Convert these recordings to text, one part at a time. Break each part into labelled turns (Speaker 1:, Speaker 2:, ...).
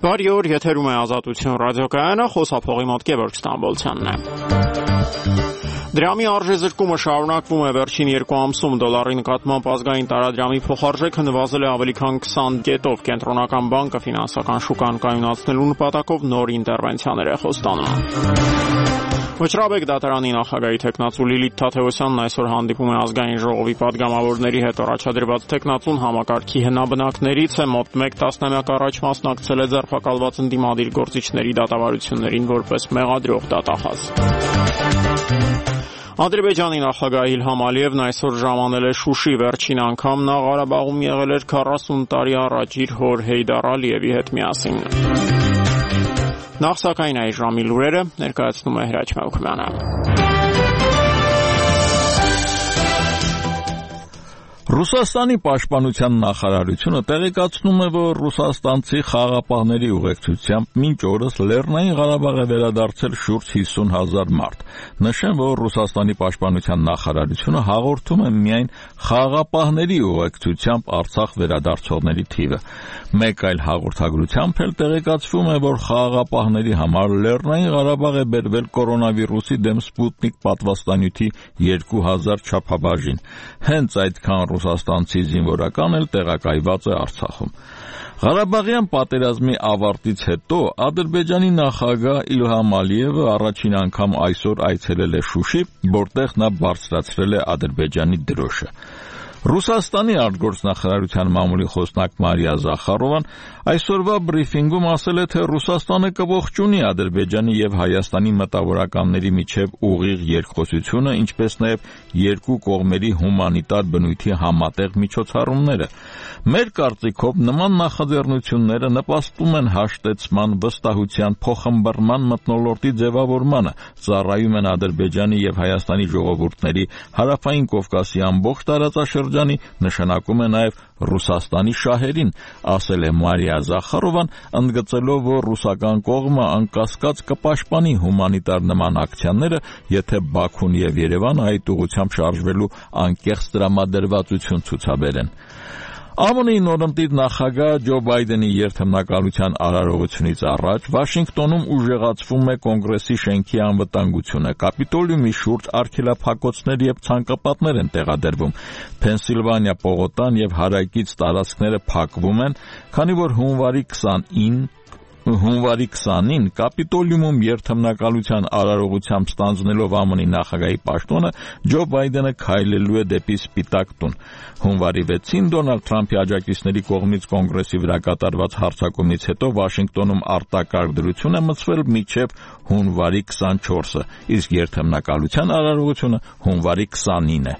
Speaker 1: Բարի օր, եթերում է Ազատություն ռադիոկայանը, խոսափողի մոտ Գևորգ Ստամբոլցյանն է։ Դրամի արժեզրկումը շարունակվում է վերջին 2 ամսում դոլարի նկատմամբ ազգային տարադրամի փոխարժեքը նվազել է ավելի քան 20%-ով։ Կենտրոնական բանկը ֆինանսական շուկան կայունացնելու նպատակով նոր ինտերվենցիաներ է խոստանում։ Վճռաբեկ դատարանի նախագահի թեկնածու Լիլիթ Թադևոսյանն այսօր հանդիպում է ազգային ժողովի պատգամավորների հետ։ Առաջադրված թեկնածուն համակարգի հնաբնակներից է, մոտ 1 տասնամյակ առաջ մասնակցել է ձերբակալված ընդդիմադիր գործիչների դատավարություններին որպես մեղադրող դատախազ։ Ադրբեջանի նախագահ Իլհամ Ալիևն այսօր ժամանել է Շուշի, վերջին անգամ նա Ղարաբաղում եղել էր 40 տարի առաջ իր հոր Հեյդար Ալիևի հետ միասին։ Նախ սակայն այս ժամի լուրերը ներկայացնում է Հրաչ Մելքումյանը։
Speaker 2: Ռուսաստանի պաշտպանության նախարարությունը տեղեկացնում է, որ ռուսաստանցի խաղաղապահների ուղեկցությամբ մինչ օրս Լեռնային Ղարաբաղ է վերադարձել շուրջ 50,000 մարդ։ Նշեմ, որ Ռուսաստանի պաշտպանության նախարարությունը հաղորդում է միայն խաղաղապահների ուղեկցությամբ Արցախ վերադարձողների թիվը։ Մեկ այլ հաղորդագրությամբ էլ տեղեկացվում է, որ խաղաղապահների համար Լեռնային Ղարաբաղ է բերվել կորոնավիրուսի դեմ Սպուտնիկ պատվաստանյութի 2000 չափաբաժին։ Հենց այդքան ռուսաստանցի զինվորական էլ տեղակայված է Արցախում։ Ղարաբաղյան պատերազմի ավարտից հետո Ադրբեջանի նախագահ Իլհամ Ալիևը առաջին անգամ այսօր այցելել է Շուշի, որտեղ նա բարձրացրել է Ադրբեջանի դրոշը։ Ռուսաստանի արտգործնախարարության մամուլի խոսնակ Մարիա Զախարովան այսօրվա բրիֆինգում ասել է, թե Ռուսաստանը կողջունի Ադրբեջանի եւ Հայաստանի մտավորականների միջև ուղիղ երկխոսությունը, ինչպես նաեւ երկու կողմերի հումանիտար բնույթի համատեղ միջոցառումները։ Մեր կարծիքով նման նախաձեռնությունները նպաստում են հաշտեցման, վստահության, փոխըմբռնման մթնոլորտի ձևավորմանը, ծառայում են Ադրբեջանի եւ Հայաստանի ժողովուրդների, Հարավային Կովկասի ամբողջ տարածաշրջանի, նշանակում է նաեւ Ռուսաստանի շահերին, ասել է Մարիա Զախարովան, ընդգծելով, որ ռուսական կողմը անկասկած կպաշտպանի հումանիտար նման ակցիաները, եթե Բաքուն եւ Երևանը այդ ուղղությամբ շարժվելու անկեղծ տրամադրվածություն ցուցաբերեն։ ԱՄՆ-ի նորընտիր նախագահ Ջո Բայդենի երթմնակալության արարողությունից առաջ Վաշինգտոնում ուժեղացվում է Կոնգրեսի շենքի անվտանգությունը։ Կապիտոլիումի շուրջ արգելափակոցներ եւ ցանկապատներ են տեղադրվում։ Փենսիլվանիա պողոտան եւ հարակից տարածքները փակվում են, քանի որ հունվարի 20-ին Կապիտոլիումում երթմնակալության արարողությամբ ստանձնելով ԱՄՆ-ի նախագահի պաշտոնը Ջո Բայդենը քայլելու է դեպի Սպիտակ տուն։ Հունվարի 6-ին Դոնալդ Թրամփի աջակիցների կողմից Կոնգրեսի վրա կատարված հարձակումից հետո Վաշինգտոնում արտակարգ դրություն է մտցվել մինչև հունվարի 24-ը, իսկ երթմնակալության արարողությունը հունվարի 20-ին է։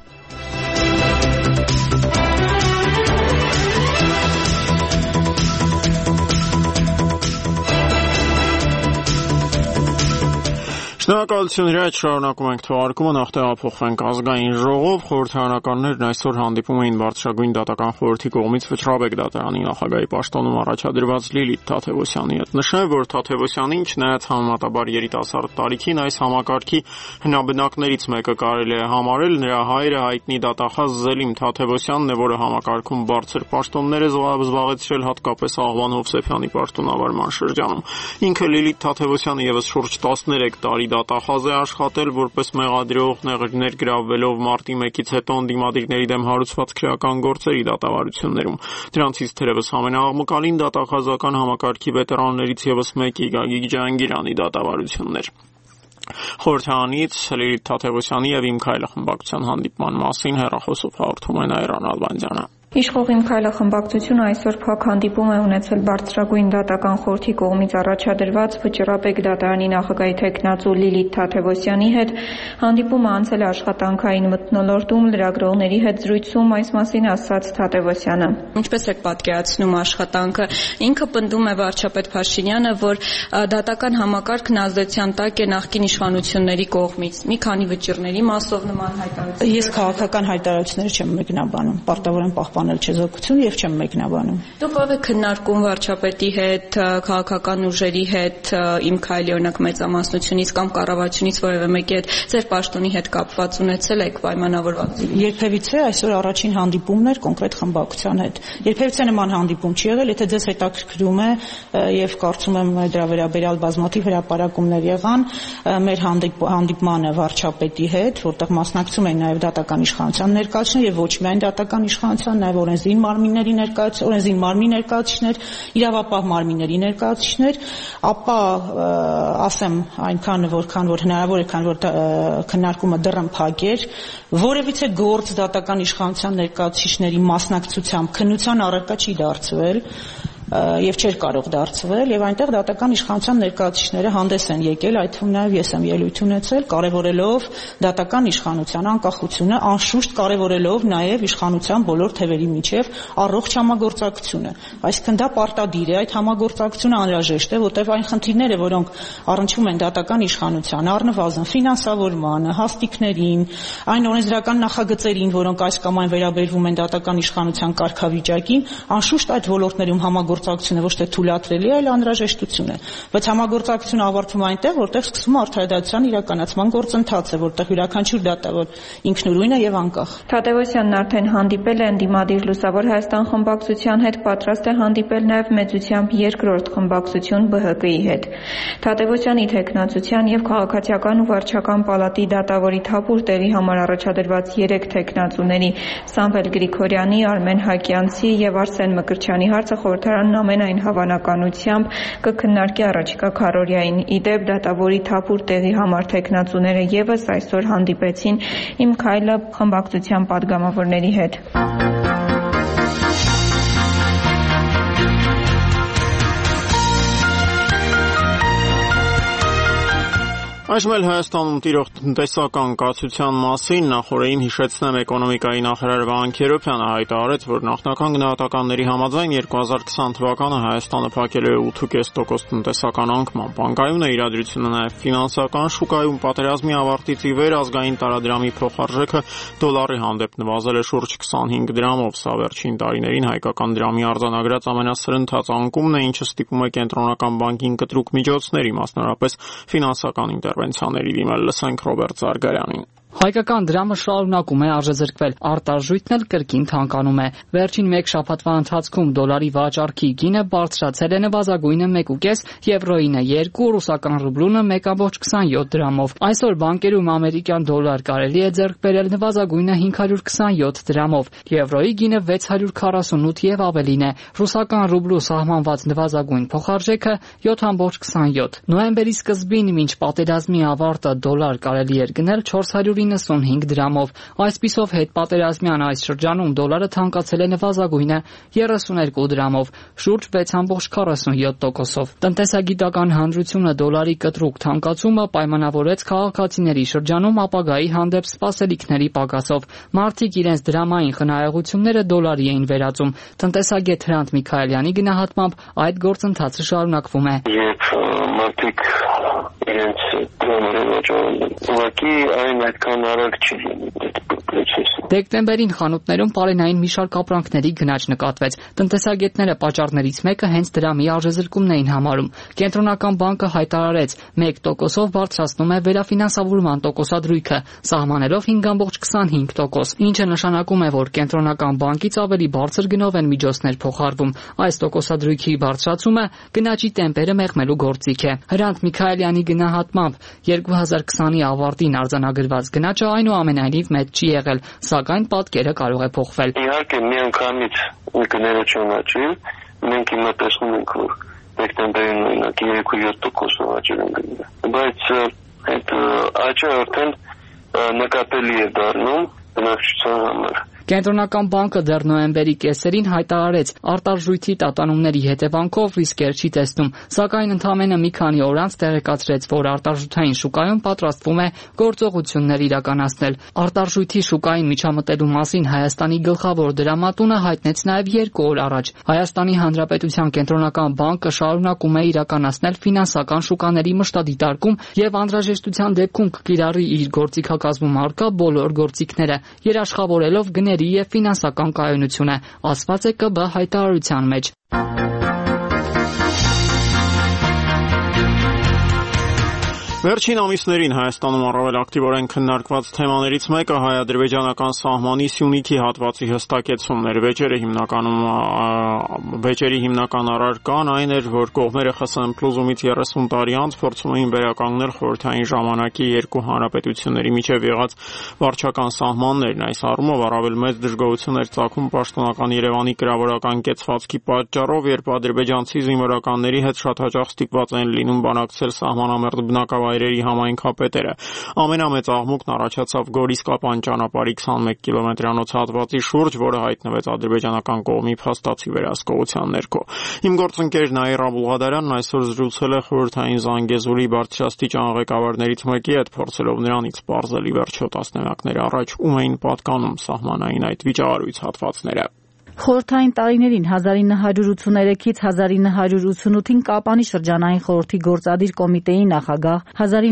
Speaker 1: Շնորհակալություն Հրաչ, շարունակում ենք թողարկումը, նախ տեղափոխվենք ազգային ժողով։ Խորհրդարանականներն այսօր հանդիպում էին բարձրագույն դատական խորհրդի կողմից Վճռաբեկ դատարանի նախագահի պաշտոնում առաջադրված Լիլիթ Թադևոսյանի հետ։ Նշեմ, որ Թադևոսյանին չնայած համեմատաբար երիտասարդ տարիքին այս համակարգի հնաբնակներից մեկը կարելի է համարել, նրա հայրը հայտնի դատախազ Զելիմ Թադևոսյանն է, որը համակարգում բարձր պաշտոններ է զբաղեցրել, հատկապես Աղվան Հովսեփյանի պաշտոնավարման շրջանում։ Ինքը Լիլիթ Թադևոսյանը եւս շուրջ 13 տարի դատախազ է աշխատել որպես մեղադրող, ներգրավվելով մարտի 1-ից հետո ընդդիմադիրների դեմ հարուցված քրեական գործերի դատավարություններում։ Դրանցից թերևս ամենաաղմկալին դատախազական համակարգի վետերաններից եւս մեկի Գագիկ Ջահանգիրյանի դատավարություններ։ Խորհրդարանից Լիլիթ Թադևոսյանի եւ Իմ Քայլը խմբակցության հանդիպման մասին հեռախոսով հաղորդում է Նաիրա Նալբանդյանը։
Speaker 3: Իշխող Իմ Քայլը խմբակցությունը այսօր փակ հանդիպում է ունեցել բարձրագույն դատական խորհրդի կողմից առաջադրված Վճռաբեկ դատարանի նախագահի թեկնածու Լիլիթ Թադևոսյանի հետ։ Հանդիպումը անցել է աշխատանքային մթնոլորտում, լրագրողների հետ զրույցում այս մասին ասաց Թադևոսյանը։
Speaker 4: Ինչպես եք պատկերացնում աշխատանքը, ինքը պնդում է վարչապետ Փաշինյանը, որ դատական համակարգն ազդեցության տակ է նախկին իշխանությունների կողմից։ Մի քանի վճիռների մասով նման հայտարարություններ։
Speaker 5: Ես քաղաքական հայտարարություններ չեմ մեկնաբանում, պարտավոր եմ պահպանել պահպանել չեզոքությունը եւ չեմ մեկնաբանում։
Speaker 4: Դուք ով եք քննարկում վարչապետի հետ, քաղաքական ուժերի հետ, Իմ Քայլի օրինակ մեծամասնությունից կամ կառավարությունից որևէ մեկի հետ ձեր պաշտոնի հետ կապված ունեցել եք պայմանավորված։
Speaker 5: Երբևիցե այսօր առաջին հանդիպումն էր կոնկրետ խմբակցության հետ։ Երբևիցե նման հանդիպում չի եղել, եթե ձեզ հետաքրքրում է եւ կարծում եմ դրա վերաբերյալ բազմաթիվ հրապարակումներ եղան մեր հանդիպմանը վարչապետի հետ, որտեղ մասնակցում էին նաեւ դատական իշխանության ներկայացուցիչներ եւ ոչ միայն դատական իշխանության, նաեւ օրենսդիր մարմինների ներկայացուցիչներ, իրավապահ մարմինների ներկայացուցիչներ, ապա ասեմ այնքան որքան որ հնարավոր է, քան որ քննարկումը դեռ փակ էր, որևիցե գործ դատական իշխանության ներկայացուցիչների մասնակցությամբ քննության առարկա չի դարձվել եւ չէր կարող դարձվել եւ այնտեղ դատական իշխանության ներկայացուցիչները հանդես են եկել, այդ թվում նաեւ ես եմ ելույթ ունեցել, կարեւորելով դատական իշխանության անկախությունը, անշուշտ կարեւորելով նաեւ իշխանության բոլոր թևերի միջև առողջ համագործակցությունը։ Այսինքն դա պարտադիր է, այդ համագործակցությունը անհրաժեշտ է, որտեղ այն խնդիրները, որոնք առնչվում են դատական իշխանության, առնվազն ֆինանսավորմանը, հաստիկներին, այն օրենսդրական նախագծերին, որոնք այս կամ այն վերաբերվում են դատական իշխանության կարգավիճակին, անշուշտ այդ ոլորտներում համագործակցությունը ոչ թե թույլատրելի է, այլ անհրաժեշտություն է։ Բայց համագործակցությունը ավարտվում այնտեղ, որտեղ սկսվում է արդարադատության իրականացման գործընթացը, որտեղ յուրաքանչյուր դատավոր ինքնուրույն է եւ անկախ։
Speaker 3: Թադևոսյանն արդեն հանդիպել է ընդդիմադիր Լուսավոր Հայաստան խմբակցության հետ, պատրաստ է հանդիպել նաեւ մեծությամբ երկրորդ խմբակցություն ԲՀԿ-ի հետ։ Թադևոսյանի թեկնածության եւ քաղաքացիական ու վարչական պալատի դատավորի թափուր տեղի համար առաջադրված 3 թեկնածուների Սամվել Գրիգորյանի, Արմեն Հակյանցի եւ Արսեն Մկրտչյանի հարցը խորհրդարանն ամենայն հավանականությամբ կքննարկի առաջիկա քառօրյային։ Իդեպ դատավորի թափուր տեղի համար թեկնածուները եւս այսօր հանդիպեցին Իմ Քայլը խմբակցության падգամավորների հետ։
Speaker 1: Այժմ էլ Հայաստանում տիրող տնտեսական կացության մասին նախորդին հիշեցնեմ էկոնոմիկայի նախարար Վահան Քերոբյանը հայտարարեց, որ նախնական գնահատականների համաձայն 2020 թվականը Հայաստանը փակել է 8.5% տնտեսական անկման։ Բանկայուն է իրադրությունը նաև ֆինանսական շուկայում պատերազմի ավարտից ի վեր ազգային տարադրամի փոխարժեքը դոլարի հանդեպ նվազել է շուրջ 25 դրամով։ Սա վերջին տարիներին հայկական դրամի արձանագրած ամենասրընթաց անկումն է, ինչը ստիպում է կենտրոնական բանկին կտրուկ միջոցների, մասնավորապես ֆինանսական ինտերվենցիաների դիմել։ Լսենք Ռոբերտ Զարգարյանին։
Speaker 6: Հայկական դրամը շարունակում է արժեզրկվել, արտարժույթն էլ կրկին թանկանում է։ Վերջին մեկ շաբաթվա ընթացքում դոլարի վաճառքի գինը բարձրացել է նվազագույնը 1.5, եվրոինը 2, ռուսական ռուբլունը 1.27 դրամով։ Այսօր բանկերում ամերիկյան դոլար կարելի է ձեռք բերել նվազագույնը 527 դրամով, եվրոյի գինը 648 եւ ավելին է։ Ռուսական ռուբլու սահմանված նվազագույն փոխարժեքը 7.27։ Նոյեմբերի սկզբին մինչ պատերազմի ավարտը դոլար կարելի էր գնել 495 դրամով։ Այսպիսով հետպատերազմյան այս շրջանում դոլարը թանկացել է նվազագույնը 32 դրամով, շուրջ 6.47%-ով։ Տնտեսագիտական հանրությունը դոլարի կտրուկ թանկացումը պայմանավորեց քաղաքացիների շրջանում ապագայի հանդեպ սպասելիքների պակասով։ Մարդիկ իրենց դրամային խնայողությունները դոլարի էին վերածում։ Տնտեսագետ Հրանտ Միքայելյանի գնահատմամբ այդ գործընթացը շարունակվում է։
Speaker 7: Մարդիկ իրենց դրամները վաճառում, ուղղակի այն այդքան արագ չի process։
Speaker 6: Դեկտեմբերին խանութներում պարենային մի շարք ապրանքների գնաճ նկատվեց։ Տնտեսագետները պատճառներից մեկը հենց դրամի արժեզրկումն էին համարում։ Կենտրոնական բանկը հայտարարեց 1%-ով բարձրացնում է վերաֆինանսավորման տոկոսադրույքը, սահմանելով 5.25%, ինչը նշանակում է, որ կենտրոնական բանկից ավելի բարձր գնով են միջոցներ փոխարվում։ Այս տոկոսադրույքի բարձրացումը գնաճի տեմպերը մեղմելու գործիք է։ Հրանտ Միքայելյանի գնահատմամբ 2020-ի ավարտին արձանագրված գնաճը այնուամենայնիվ մեծ չի եղել, սակայն պատկերը կարող է փոխվել։
Speaker 7: Իհարկե միանգամից գները չեն աճել, մենք հիմա տեսնում ենք, որ դեկտեմբերին օրինակ 3.7% աճել են գները, բայց այդ աճը արդեն նկատելի է դառնում բնակչության համար։
Speaker 6: Կենտրոնական բանկը դեռ նոյեմբերի կեսերին հայտարարեց արտարժույթի տատանումների հետևանքով ռիսկեր չի տեսնում, սակայն ընդամենը մի քանի օր անց տեղեկացրեց, որ արտարժութային շուկայում պատրաստվում է գործողություններ իրականացնել։ Արտարժույթի շուկային միջամտելու մասին Հայաստանի գլխավոր դրամատունը հայտնեց նաև 2 օր առաջ։ Հայաստանի Հանրապետության կենտրոնական բանկը շարունակում է իրականացնել ֆինանսական շուկաների մշտադիտարկում եւ անհրաժեշտության դեպքում կկիրառի իր գործիքակազմում առկա բոլոր գործիքները, երաշխավորելով գների ծախսերի եւ ֆինանսական կայունությունը, ասված է ԿԲ հայտարարության մեջ։
Speaker 1: Վերջին ամիսներին Հայաստանում առավել ակտիվորեն քննարկված թեմաներից մեկը հայ-ադրբեջանական սահմանի Սյունիքի հատվածի հստակեցումն էր։ Վեճերի հիմնական առարկան այն էր, որ կողմերը ԽՍՀՄ փլուզումից 30 տարի անց փորձում էին վերականգնել խորհրդային ժամանակի երկու հանրապետությունների միջև եղած վարչական սահմաններն։ Այս առումով առավել մեծ դժգոհություն էր ծագում պաշտոնական Երևանի կրավորական կեցվածքի պատճառով, երբ ադրբեջանցի զինվորականների հետ շատ հաճախ ստիպված են լինում բանակցել սահմանամերձ բնակավայրերի համայնքապետերը։ Ամենամեծ աղմուկն առաջացավ Գորիս-Կապան ճանապարհի 21 կիլոմետրանոց հատվածի շուրջ, որը հայտնվեց ադրբեջանական կողմի փաստացի վերահսկողության ներքո։ Իմ գործընկեր Նաիրա Բուլղադարյանն այսօր զրուցել է խորհրդային Զանգեզուրի բարձրաստիճան ղեկավարներից մեկի հետ, փորձելով նրանից պարզել ի վերջո տասնամյակներ առաջ ում էին պատկանում սահմանային այդ վիճահարույց հատվածները։
Speaker 8: Խորհրդային տարիներին 1983-ից 1988-ին Կապանի շրջանային խորհրդի գործադիր կոմիտեի նախագահ,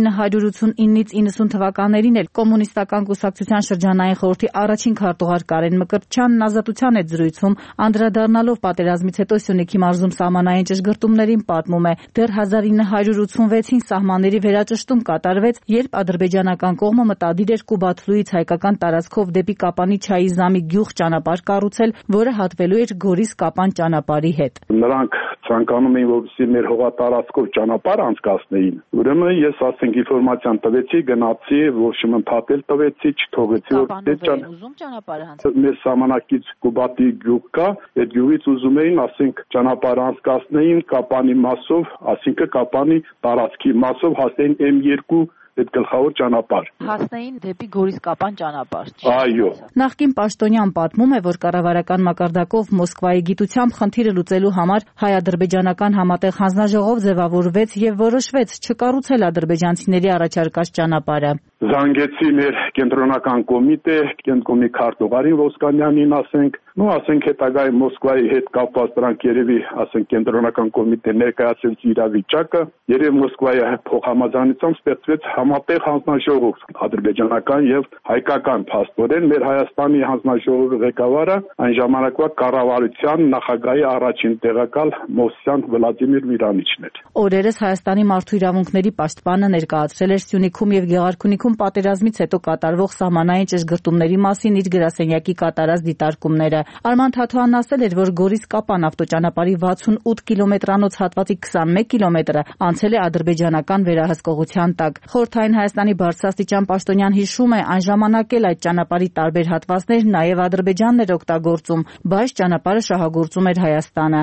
Speaker 8: 1989-ից 90 թվականներին էլ Կոմունիստական կուսակցության շրջանային խորհրդի առաջին քարտուղար Կարեն Մկրտչյանն ազատության հետ զրույցում անդրադառնալով պատերազմից հետո Սյունիքի մարզում սահմանային ճշգրտումներին պատմում է, դեռ 1986-ին սահմանների վերաճշտում կատարվեց, երբ ադրբեջանական կողմը մտադիր էր Կուբաթլուից հայկական տարածքով դեպի Կապանի Չայիզամի գյուղ ճանապարհ կառուցել, որը հատվելու էր Գորիս-Կապան ճանապարհի հետ։
Speaker 9: Նրանք ցանկանում էին, որպեսզի մեր հողատարածքով ճանապարհ անցկացնեին։ Ուրեմն ես ինֆորմացիան տվեցի, գնացի, ոչմ ընդհատել տվեցի, չթողեցի, որ
Speaker 8: ուզում ճանապարհ անցկացնել։
Speaker 9: Մեր սահմանակից Կուբատի գյուղ կա, այդ գյուղից ուզում էին, ճանապարհ անցկացնեին Կապանի մասով, Կապանի տարածքի մասով հասնեին M2 այդ գլխավոր ճանապարհ։
Speaker 8: Հասնեին դեպի Գորիս-Կապան ճանապարհ։
Speaker 9: Այո։
Speaker 8: Նախկին պաշտոնյան պատմում է, որ կառավարական մակարդակով Մոսկվայի գիտությամբ խնդիրը լուծելու համար հայ-ադրբեջանական համատեղ հանձնաժողով ձևավորվեց եւ որոշվեց չկառուցել ադրբեջանցիների առաջարկած ճանապարհը։
Speaker 9: Զանգեցի մեր կենտրոնական կոմիտե, կենտրոնի քարտուղարին Ոսկանյանին, հետագայի Մոսկվայի հետ կապված դրանք երևի, կենտրոնական կոմիտե ներկայացրեց իրավիճակը, երևի Մոսկվայի փոխհամաձայնությամբ ստեղծվեց համատեղ հանձնաժողով, ադրբեջանական եւ հայկական փաստորեն մեր Հայաստանի հանձնաժողովի ղեկավարը այն ժամանակվա կառավարության նախագահի առաջին տեղակալ Մովսյան Վլադիմիր Միրանիչն էր։
Speaker 8: Օրերս Հայաստանի մարդու իրավունքների պաշտպանը ներկայացրել էր Սյունիքում եւ Գեղարքունիքում պատերազմից հետո կատարվող սահմանային ճշգրտումների մասին իր գրասենյակի կատարած դիտարկումները։ Արման Թաթոյանն ասել էր, որ Գորիս-Կապան ավտոճանապարհի 68 կիլոմետրանոց հատվածի 21 կիլոմետրը անցել է ադրբեջանական վերահսկողության տակ։ Խորհրդային Հայաստանի բարձրաստիճան պաշտոնյան հիշում է, այն ժամանակ էլ այդ ճանապարհի տարբեր հատվածներ նաև Ադրբեջանն էր օգտագործում, բայց ճանապարհը շահագործում էր Հայաստանը։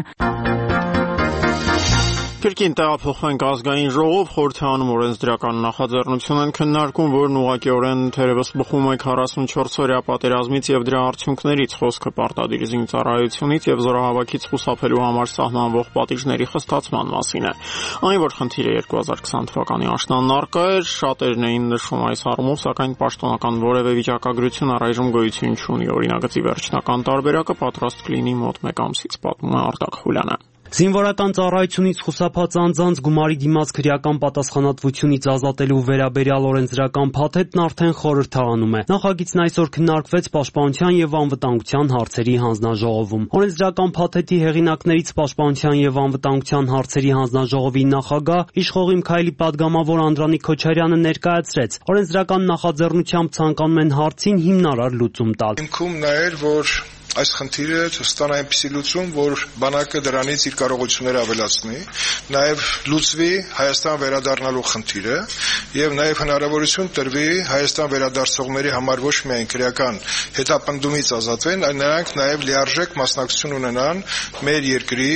Speaker 1: Կրկին տեղափոխվենք ազգային ժողով, խորհրդանում օրենսդրական նախաձեռնություն են քննարկում, որն ուղղակիորեն թերևս բխում է 44-օրյա պատերազմից եւ դրա արդյունքներից, խոսքը պարտադիր զինծառայությունից եւ զորահավաքից խուսափելու համար սահմանվող պատիժների խստացման մասին է։ Այն, որ խնդիրը 2020 թվականի աշնանն առկա էր, շատերն էին նշում այս առումով, սակայն պաշտոնական որևէ վիճակագրություն առայժմ գոյություն չունի։ Օրինագծի վերջնական տարբերակը պատրաստ կլինի մոտ 1 ամսից, պատմում է Արտակ Խուլյանը։
Speaker 10: Զինվորական ծառայությունից խուսափած անձանց գումարի դիմաց քրեական պատասխանատվությունից ազատելու վերաբերյալ օրենսդրական փաթեթն արդեն խորհրդարանում է։ Նախագիծն այսօր քննարկվեց Պաշտպանության եւ անվտանգության հարցերի հանձնաժողովում։ Օրենսդրական փաթեթի հեղինակներից Պաշտպանության եւ անվտանգության հարցերի հանձնաժողովի նախագահ Իշխող Միքայելի падգամավոր Անդրանիկ Քոչարյանը ներկայացրեց։ Օրենսդրական նախաձեռնությամբ ցանկանում են հարցին հիմնարար լուծում տալ։
Speaker 11: Ինքում նայել, որ այս խնդիրը ստանա այնպիսի լուծում, որ բանակը դրանից իր կարողությունները ավելացնի, նաև լուծվի Հայաստան վերադառնալու խնդիրը եւ նաև հնարավորություն տրվի Հայաստան վերադարձողների համար ոչ միայն քրեական հետապնդումից ազատվեն, այլ նրանք նաև լիարժեք մասնակցություն ունենան մեր երկրի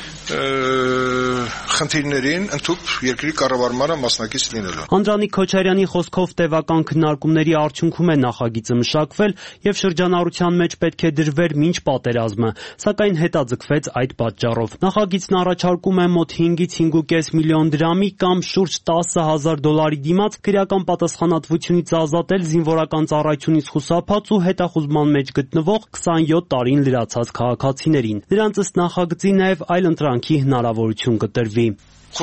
Speaker 11: խնդիրներին ընդհանուր երկրի կառավարմանը մասնակից լինելու։
Speaker 10: Անդրանիկ Քոչարյանի խոսքով տևական քննարկումների արդյունքում է նախագիծը մշակվել եւ շրջանառության մեջ պետք է դրվեր մինչ պատերազմը, սակայն հետաձգվեց այդ պատճառով։ Նախագիծն առաջարկում է մոտ 5-ից 5.5 միլիոն դրամի կամ շուրջ $10,000 դիմաց քրեական պատասխանատվությունից ազատել զինվորական ծառայությունից խուսափած ու հետախուզման մեջ գտնվող 27 տարին լրացած քաղաքացիներին։ Նրանց ըստ նախագծի նաև այլ ընտրանքի հնարավորություն կտրվի։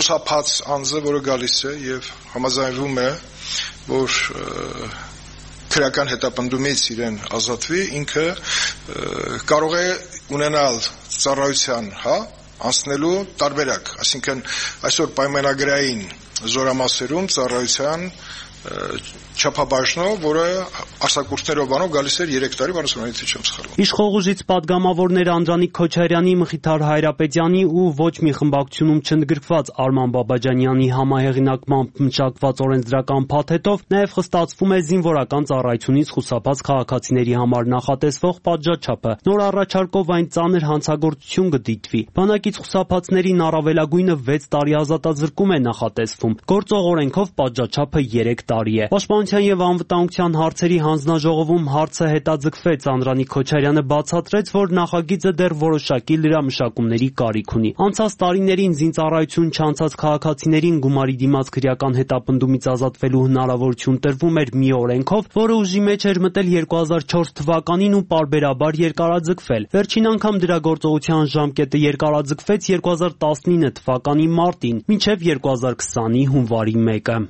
Speaker 11: Խուսափած անձը, որը գալիս է եւ համաձայնվում է, որ քրեական հետապնդումից իրեն ազատվի, ինքը կարող է ունենալ ծառայության, անցնելու տարբերակ, այսինքն այսօր պայմանագրային զորամասերում ծառայության չափաբաժնով, որը արձակուրդներով բանով գալիս էր 3 տարի, բանասուրանից չեմ սխալվում։
Speaker 10: Իշխողուժից падգամավորներ Անդրանիկ Քոչարյանի, Մխիթար Հայրապետյանի ու ոչ մի խմբակցությունում չընդգրկված Արման Բաբաջանյանի համահեղինակմամբ մշակված օրենսդրական փաթեթով նաև խստացվում է զինվորական ծառայությունից խուսափած քաղաքացիների համար նախատեսվող պատժաչափը։ Նոր առաջարկով այն ծանր հանցագործություն կդիտվի։ Բանակից խուսափածներին առավելագույնը 6 տարի ազատազրկում է նախատեսվում։ Գործող օրենքով պատժաչափը 3 տարի է։ Պաշտպանության եւ անվտանգության հարցերի հանձնաժողովում հարցը հետաձգվեց։ Անդրանիկ Քոչարյանը բացատրեց, որ նախագիծը դեռ որոշակի լրամշակումների կարիք ունի։ Անցած տարիներին զինծառայություն չանցած քաղաքացիներին գումարի դիմաց քրեական հետապնդումից ազատվելու հնարավորություն տրվում էր մի օրենքով, որը ուժի մեջ էր մտել 2004 թվականին ու պարբերաբար երկարաձգվել։ Վերջին անգամ դրա գործողության ժամկետը երկարաձգվեց 2019 թվականի մարտին, մինչև 2020-ի հունվարի 1-ը։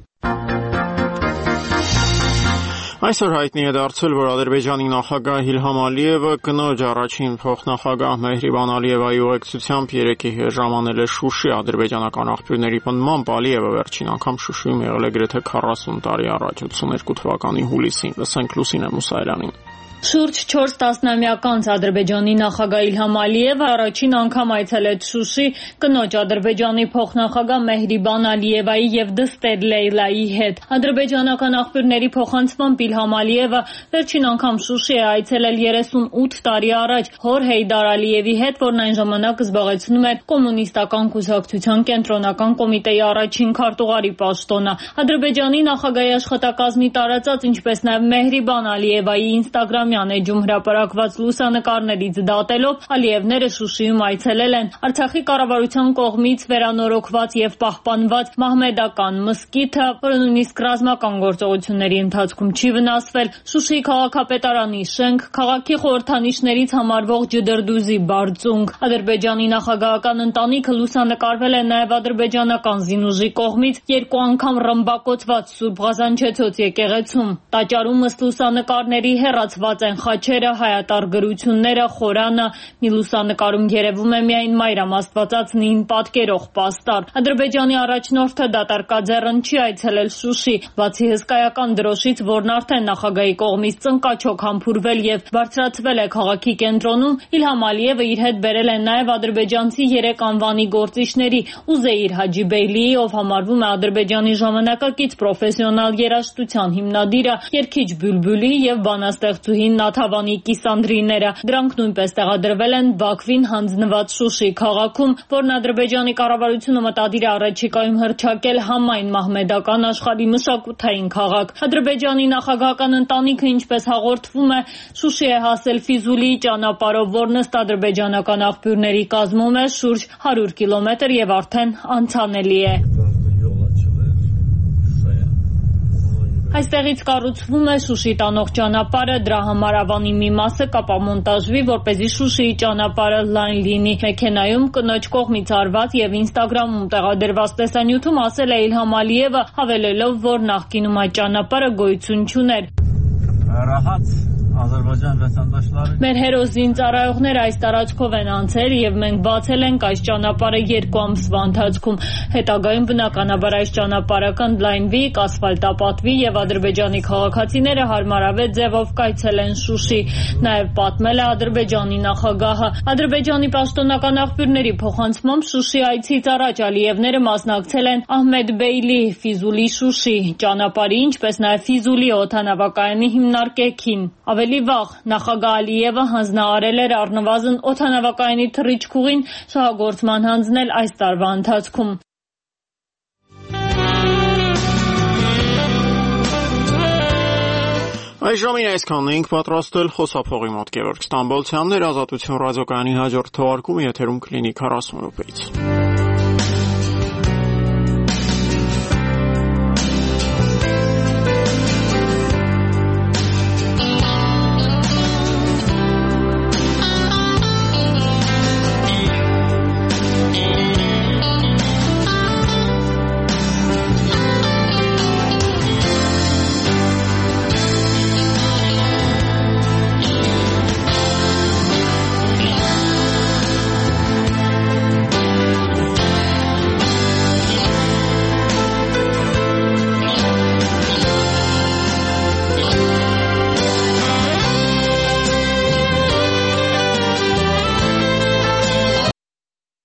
Speaker 1: Այսօր հայտնի է դարձել, որ Ադրբեջանի նախագահ Իլհամ Ալիևը կնոջ առաջին փոխնախագահ Մեհրիբան Ալիևայի ուղեկցությամբ երեքի ժամանել է Շուշի։ Ադրբեջանական աղբյուրների պնդմամբ Ալիևը վերջին անգամ Շուշիում եղել է գրեթե 40 տարի առաջ, 82 թվականի հուլիսին։ Լսենք Լուսինե Մուսայելյանին։
Speaker 12: Շուրջ 4 տասնամյակ անց Ադրբեջանի նախագահ Իլհամ Ալիևը առաջին անգամ այցելեց Շուշի կնոջ Ադրբեջանի փոխնախագահ Մեհրիբան Ալիևայի եւ դստեր Լեյլայի հետ։ Ադրբեջանական աղբյուրների փոխանցմամբ Իլհամ Ալիևը վերջին անգամ Շուշի է այցելել 38 տարի առաջ հոր Հեյդար Ալիևի հետ, որն այն ժամանակ զբաղեցնում էր Կոմունիստական կուսակցության կենտրոնական կոմիտեի առաջին քարտուղարի պաշտոնը։ Ադրբեջանի նախագահի աշխատակազմի տարածած, ինչպես նաեւ Մեհրիբան Ալիևայի Instagram էջում հրապարակված լուսանկարներից դատելով Ալիևները Շուշիում այցելել են Արցախի կառավարության կողմից վերանորոգված եւ պահպանված Մահմեդական մզկիթը, որը նույնիսկ ռազմական գործողությունների ընթացքում չի վնասվել, Շուշիի քաղաքապետարանի շենք, քաղաքի խորհրդանիշներից համարվող Ջդրդուզի բարձունք։ Ադրբեջանի նախագահական ընտանիքը լուսանկարվել է նաեւ ադրբեջանական զինուժի կողմից 2 անգամ ռմբակոծված Սուրբ Ղազանչեցոց եկեղեցում։ Տաճարում ըստ լուսանկարների հեռացված են խաչերը, հայատար գրությունները, խորանը, մի լուսանկարում երևում է միայն Մայրամ Աստվածածնին պատկերող պաստառ։ Ադրբեջանի առաջնորդը դատարկաձեռն չի այցելել Շուշի, բացի հսկայական դրոշից, որն արդեն նախագահի կողմից ծնկաչոք համբուրվել եւ բարձրացվել է քաղաքի կենտրոնում, Իլհամ Ալիևը իր հետ բերել է նաեւ ադրբեջանցի 3 անվանի գործիչների՝ Ուզեիր Հաջիբեյլիի, ով համարվում է Ադրբեջանի ժամանակակից պրոֆեսիոնալ երաժշտության հիմնադիրը, երգիչ Բյուլբյուլի եւ բանաստեղծուհի Նաթավանի կիսանդրիները։ Դրանք նույնպես տեղադրվել են Բաքվին հանձնված Շուշի քաղաքում, որն Ադրբեջանի կառավարությունը մտադիր է առաջիկայում հռչակել համայն մահմեդական աշխարհի մշակութային քաղաք։ Ադրբեջանի նախագահական ընտանիքը, ինչպես հաղորդվում է, Շուշի է հասել Ֆիզուլիի ճանապարհով, որն ըստ ադրբեջանական աղբյուրների կազմում է շուրջ 100 կիլոմետր եւ արդեն անցանելի է։ Այստեղից կառուցվում է Շուշի տանող ճանապարհը, դրա համար ավանի մի մասը կապամոնտաժվի, որպեսզի Շուշիի ճանապարհը լայն լինի։ Մեքենայում կնոջ կողմից արված եւ Instagram-ում տեղադրված տեսանյութում ասել է Իլհամ Ալիևը, հավելելով, որ նախկինում այդ ճանապարհը գոյություն չուներ։ Մեր հերոզին ծառայողները այս տարածքով են անցել եւ մենք բացել ենք այս ճանապարհը 2 ամսվա ընթացքում։ Հետագայում բնականաբար այս ճանապարհը կընդլայնվի, կասֆալտապատվի եւ ադրբեջանի քաղաքացիները հարմարավետ ձևով կայցելեն Շուշի, նաեւ պատմել է Ադրբեջանի նախագահը։ Ադրբեջանի պաշտոնական աղբյուրների փոխանցմամբ Շուշի այցից առաջ Ալիևները մասնակցել են Ահմեդբեյլի Ֆիզուլի Շուշի ճանապարհի, ինչպես նաեւ Ֆիզուլի օդանավակայանի հիմնարկեքին։ Ավելի վաղ նախագահ Ալիևը հանձնարարել էր առնվազն օդանավակայանի թռիչքուղին շահագործման հանձնել այս տարվա ընթացքում։
Speaker 1: Այս ժամին այսքանն էինք պատրաստել, խոսափողի մոտ Գևորգ Ստամբոլցյանն էր, Ազատություն ռադիոկայանի հաջորդ թողարկումը եթերում կլինի 40 րոպեից։